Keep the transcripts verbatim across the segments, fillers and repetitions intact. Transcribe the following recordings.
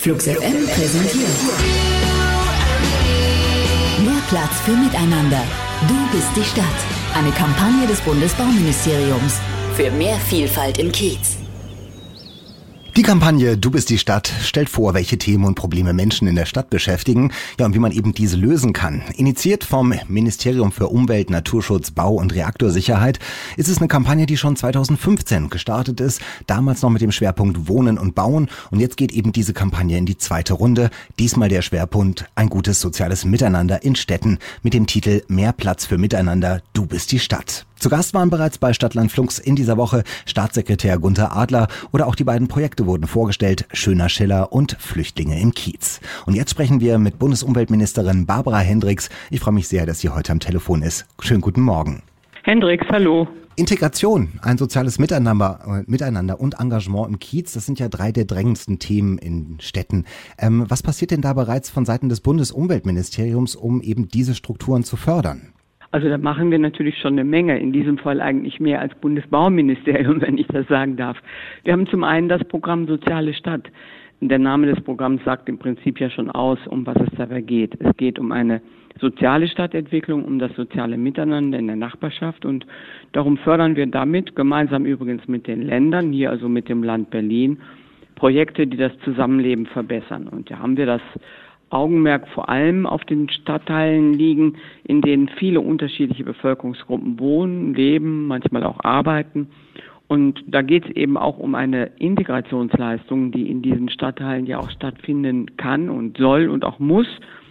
Flux F M präsentiert Mehr Platz für Miteinander. Du bist die Stadt. Eine Kampagne des Bundesbauministeriums für mehr Vielfalt im Kiez. Die Kampagne Du bist die Stadt stellt vor, welche Themen und Probleme Menschen in der Stadt beschäftigen, ja, und wie man eben diese lösen kann. Initiiert vom Ministerium für Umwelt, Naturschutz, Bau und Reaktorsicherheit ist es eine Kampagne, die schon zweitausendfünfzehn gestartet ist, damals noch mit dem Schwerpunkt Wohnen und Bauen, und jetzt geht eben diese Kampagne in die zweite Runde. Diesmal der Schwerpunkt ein gutes soziales Miteinander in Städten mit dem Titel Mehr Platz für Miteinander, Du bist die Stadt. Zu Gast waren bereits bei Stadtland Flux in dieser Woche Staatssekretär Gunther Adler oder auch die beiden Projekte wurden vorgestellt, Schöner Schiller und Flüchtlinge im Kiez. Und jetzt sprechen wir mit Bundesumweltministerin Barbara Hendricks. Ich freue mich sehr, dass sie heute am Telefon ist. Schönen guten Morgen. Hendricks, hallo. Integration, ein soziales Miteinander, Miteinander und Engagement im Kiez, das sind ja drei der drängendsten Themen in Städten. Ähm, was passiert denn da bereits von Seiten des Bundesumweltministeriums, um eben diese Strukturen zu fördern? Also da machen wir natürlich schon eine Menge, in diesem Fall eigentlich mehr als Bundesbauministerium, wenn ich das sagen darf. Wir haben zum einen das Programm Soziale Stadt. Der Name des Programms sagt im Prinzip ja schon aus, um was es dabei geht. Es geht um eine soziale Stadtentwicklung, um das soziale Miteinander in der Nachbarschaft, und darum fördern wir damit, gemeinsam übrigens mit den Ländern, hier also mit dem Land Berlin, Projekte, die das Zusammenleben verbessern. Und da haben wir das Augenmerk vor allem auf den Stadtteilen liegen, in denen viele unterschiedliche Bevölkerungsgruppen wohnen, leben, manchmal auch arbeiten. Und da geht es eben auch um eine Integrationsleistung, die in diesen Stadtteilen ja auch stattfinden kann und soll und auch muss.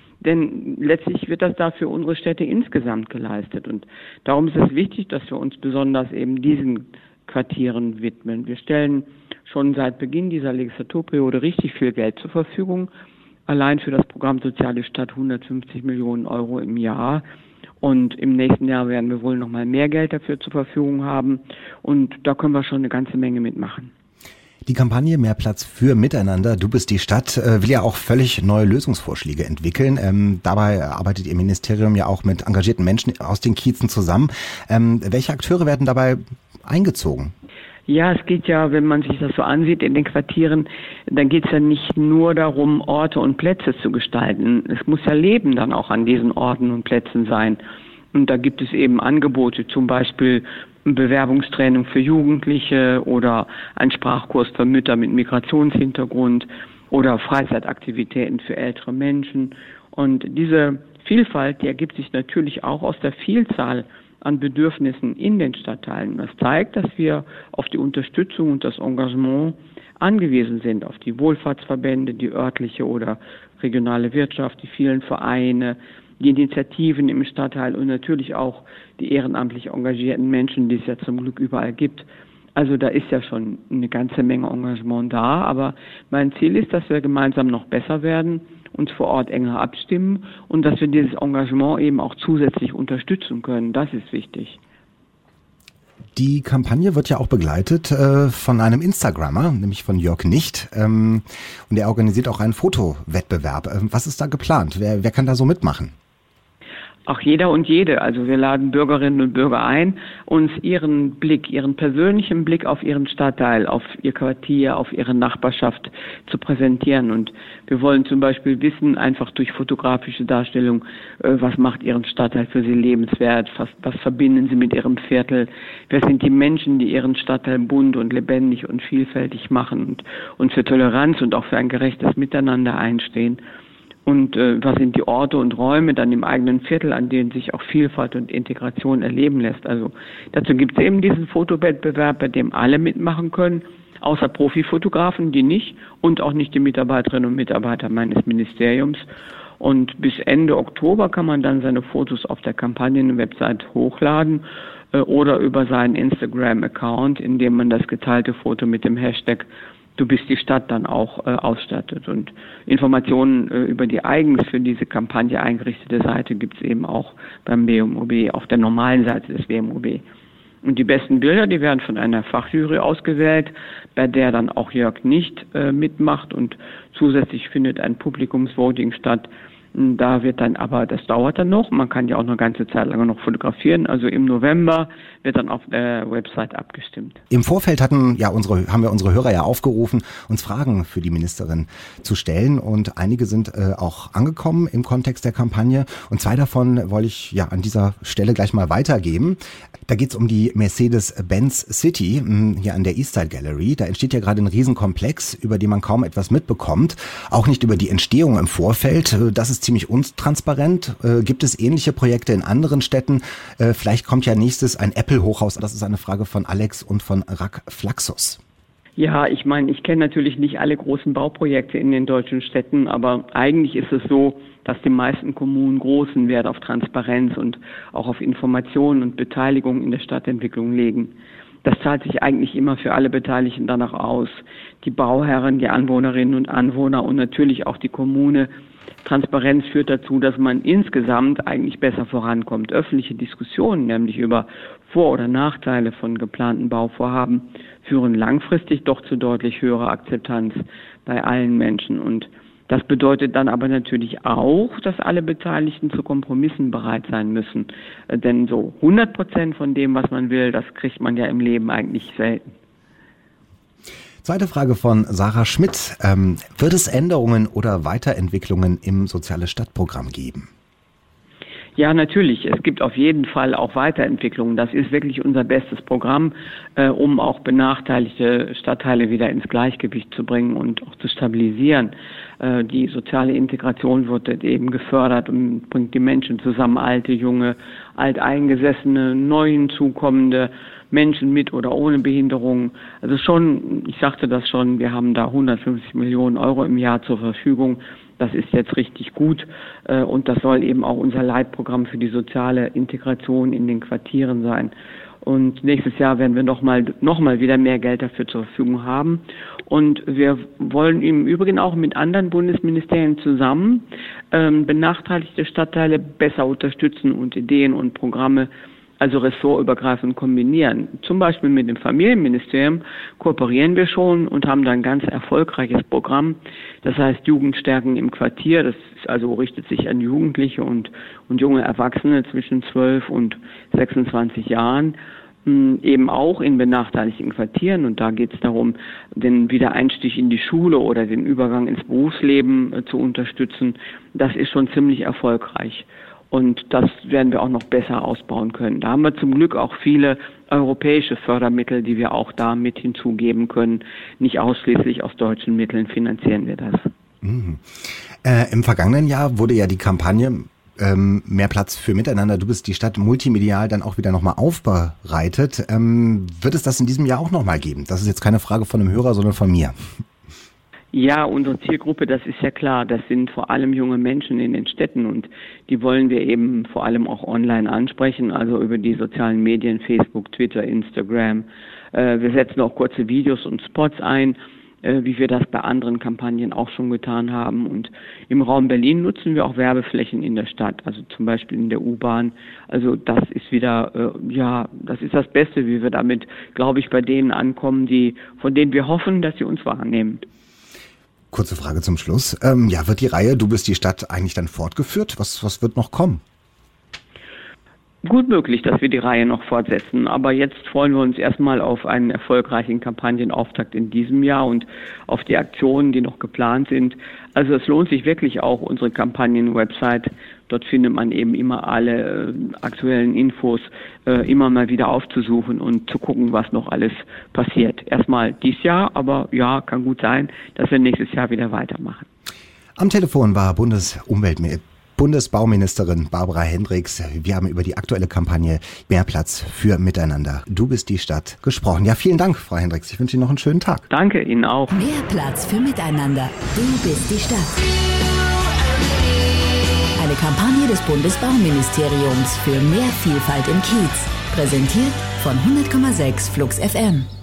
Denn letztlich wird das da für unsere Städte insgesamt geleistet. Und darum ist es wichtig, dass wir uns besonders eben diesen Quartieren widmen. Wir stellen schon seit Beginn dieser Legislaturperiode richtig viel Geld zur Verfügung. Allein für das Programm Soziale Stadt hundertfünfzig Millionen Euro im Jahr. Und im nächsten Jahr werden wir wohl noch mal mehr Geld dafür zur Verfügung haben. Und da können wir schon eine ganze Menge mitmachen. Die Kampagne Mehr Platz für Miteinander, Du bist die Stadt, äh, will ja auch völlig neue Lösungsvorschläge entwickeln. Ähm, dabei arbeitet Ihr Ministerium ja auch mit engagierten Menschen aus den Kiezen zusammen. Ähm, welche Akteure werden dabei eingezogen? Ja, es geht ja, wenn man sich das so ansieht in den Quartieren, dann geht es ja nicht nur darum, Orte und Plätze zu gestalten. Es muss ja Leben dann auch an diesen Orten und Plätzen sein. Und da gibt es eben Angebote, zum Beispiel Bewerbungstraining für Jugendliche oder ein Sprachkurs für Mütter mit Migrationshintergrund oder Freizeitaktivitäten für ältere Menschen. Und diese Vielfalt, die ergibt sich natürlich auch aus der Vielzahl an Bedürfnissen in den Stadtteilen. Das zeigt, dass wir auf die Unterstützung und das Engagement angewiesen sind, auf die Wohlfahrtsverbände, die örtliche oder regionale Wirtschaft, die vielen Vereine, die Initiativen im Stadtteil und natürlich auch die ehrenamtlich engagierten Menschen, die es ja zum Glück überall gibt. Also da ist ja schon eine ganze Menge Engagement da, aber mein Ziel ist, dass wir gemeinsam noch besser werden, uns vor Ort enger abstimmen und dass wir dieses Engagement eben auch zusätzlich unterstützen können. Das ist wichtig. Die Kampagne wird ja auch begleitet äh, von einem Instagrammer, nämlich von Jörg Nicht. Ähm, und er organisiert auch einen Fotowettbewerb. Ähm, was ist da geplant? Wer, wer kann da so mitmachen? Auch jeder und jede. Also wir laden Bürgerinnen und Bürger ein, uns ihren Blick, ihren persönlichen Blick auf ihren Stadtteil, auf ihr Quartier, auf ihre Nachbarschaft zu präsentieren. Und wir wollen zum Beispiel wissen, einfach durch fotografische Darstellung, was macht ihren Stadtteil für sie lebenswert, was, was verbinden sie mit ihrem Viertel, wer sind die Menschen, die ihren Stadtteil bunt und lebendig und vielfältig machen und, und für Toleranz und auch für ein gerechtes Miteinander einstehen. Und äh, was sind die Orte und Räume dann im eigenen Viertel, an denen sich auch Vielfalt und Integration erleben lässt. Also dazu gibt es eben diesen Fotowettbewerb, bei dem alle mitmachen können, außer Profifotografen, die nicht, und auch nicht die Mitarbeiterinnen und Mitarbeiter meines Ministeriums. Und bis Ende Oktober kann man dann seine Fotos auf der Kampagnen-Website hochladen äh, oder über seinen Instagram-Account, in dem man das geteilte Foto mit dem Hashtag Du bist die Stadt dann auch äh, ausstattet. Und Informationen äh, über die eigens für diese Kampagne eingerichtete Seite gibt es eben auch beim B M O B, auf der normalen Seite des B M O B. Und die besten Bilder, die werden von einer Fachjury ausgewählt, bei der dann auch Jörg Nicht äh, mitmacht, und zusätzlich findet ein Publikumsvoting statt, Da wird dann aber, das dauert dann noch, man kann ja auch eine ganze Zeit lang noch fotografieren, also im November wird dann auf der Website abgestimmt. Im Vorfeld hatten ja unsere, haben wir unsere Hörer ja aufgerufen, uns Fragen für die Ministerin zu stellen und einige sind äh, auch angekommen im Kontext der Kampagne und zwei davon wollte ich ja an dieser Stelle gleich mal weitergeben. Da geht es um die Mercedes-Benz City hier an der Eastside Gallery. Da entsteht ja gerade ein Riesenkomplex, über den man kaum etwas mitbekommt, auch nicht über die Entstehung im Vorfeld. Das ist ziemlich untransparent. Äh, gibt es ähnliche Projekte in anderen Städten? Äh, vielleicht kommt ja nächstes ein Apple-Hochhaus. Das ist eine Frage von Alex und von Rack Flaxus. Ja, ich meine, ich kenne natürlich nicht alle großen Bauprojekte in den deutschen Städten, aber eigentlich ist es so, dass die meisten Kommunen großen Wert auf Transparenz und auch auf Informationen und Beteiligung in der Stadtentwicklung legen. Das zahlt sich eigentlich immer für alle Beteiligten danach aus. Die Bauherren, die Anwohnerinnen und Anwohner und natürlich auch die Kommune. Transparenz führt dazu, dass man insgesamt eigentlich besser vorankommt. Öffentliche Diskussionen, nämlich über Vor- oder Nachteile von geplanten Bauvorhaben, führen langfristig doch zu deutlich höherer Akzeptanz bei allen Menschen. Und das bedeutet dann aber natürlich auch, dass alle Beteiligten zu Kompromissen bereit sein müssen. Denn so hundert Prozent von dem, was man will, das kriegt man ja im Leben eigentlich selten. Zweite Frage von Sarah Schmidt. Ähm, wird es Änderungen oder Weiterentwicklungen im Soziale Stadtprogramm geben? Ja, natürlich. Es gibt auf jeden Fall auch Weiterentwicklungen. Das ist wirklich unser bestes Programm, äh, um auch benachteiligte Stadtteile wieder ins Gleichgewicht zu bringen und auch zu stabilisieren. Äh, die soziale Integration wird eben gefördert und bringt die Menschen zusammen, alte, junge, alteingesessene, neu hinzukommende Menschen mit oder ohne Behinderung. Also schon, ich sagte das schon, wir haben da hundertfünfzig Millionen Euro im Jahr zur Verfügung. Das ist jetzt richtig gut äh, und das soll eben auch unser Leitprogramm für die soziale Integration in den Quartieren sein. Und nächstes Jahr werden wir nochmal noch mal wieder mehr Geld dafür zur Verfügung haben. Und wir wollen im Übrigen auch mit anderen Bundesministerien zusammen ähm, benachteiligte Stadtteile besser unterstützen und Ideen und Programme, also ressortübergreifend kombinieren. Zum Beispiel mit dem Familienministerium kooperieren wir schon und haben da ein ganz erfolgreiches Programm. Das heißt Jugendstärken im Quartier. Das ist also richtet sich an Jugendliche und, und junge Erwachsene zwischen zwölf und sechsundzwanzig Jahren. Eben auch in benachteiligten Quartieren. Und da geht es darum, den Wiedereinstieg in die Schule oder den Übergang ins Berufsleben äh, zu unterstützen. Das ist schon ziemlich erfolgreich. Und das werden wir auch noch besser ausbauen können. Da haben wir zum Glück auch viele europäische Fördermittel, die wir auch da mit hinzugeben können. Nicht ausschließlich aus deutschen Mitteln finanzieren wir das. Mhm. Äh, im vergangenen Jahr wurde ja die Kampagne ähm, Mehr Platz für Miteinander, du bist die Stadt, multimedial dann auch wieder nochmal aufbereitet. Ähm, wird es das in diesem Jahr auch nochmal geben? Das ist jetzt keine Frage von einem Hörer, sondern von mir. Ja, unsere Zielgruppe, das ist ja klar, das sind vor allem junge Menschen in den Städten und die wollen wir eben vor allem auch online ansprechen, also über die sozialen Medien, Facebook, Twitter, Instagram. Äh, wir setzen auch kurze Videos und Spots ein, äh, wie wir das bei anderen Kampagnen auch schon getan haben. Und im Raum Berlin nutzen wir auch Werbeflächen in der Stadt, also zum Beispiel in der U-Bahn. Also das ist wieder, äh, ja, das ist das Beste, wie wir damit, glaube ich, bei denen ankommen, die, von denen wir hoffen, dass sie uns wahrnehmen. Kurze Frage zum Schluss. Ähm, ja, wird die Reihe Du bist die Stadt eigentlich dann fortgeführt? Was, was wird noch kommen? Gut möglich, dass wir die Reihe noch fortsetzen. Aber jetzt freuen wir uns erstmal auf einen erfolgreichen Kampagnenauftakt in diesem Jahr und auf die Aktionen, die noch geplant sind. Also es lohnt sich wirklich auch, unsere Kampagnen-Website. Dort findet man eben immer alle äh, aktuellen Infos äh, immer mal wieder aufzusuchen und zu gucken, was noch alles passiert. Erstmal dieses Jahr, aber ja, kann gut sein, dass wir nächstes Jahr wieder weitermachen. Am Telefon war Bundesumweltministerin Bundesbauministerin Barbara Hendricks. Wir haben über die aktuelle Kampagne Mehr Platz für Miteinander. Du bist die Stadt gesprochen. Ja, vielen Dank, Frau Hendricks. Ich wünsche Ihnen noch einen schönen Tag. Danke Ihnen auch. Mehr Platz für Miteinander. Du bist die Stadt. Eine Kampagne des Bundesbauministeriums für mehr Vielfalt im Kiez. Präsentiert von hundert Komma sechs Flux F M.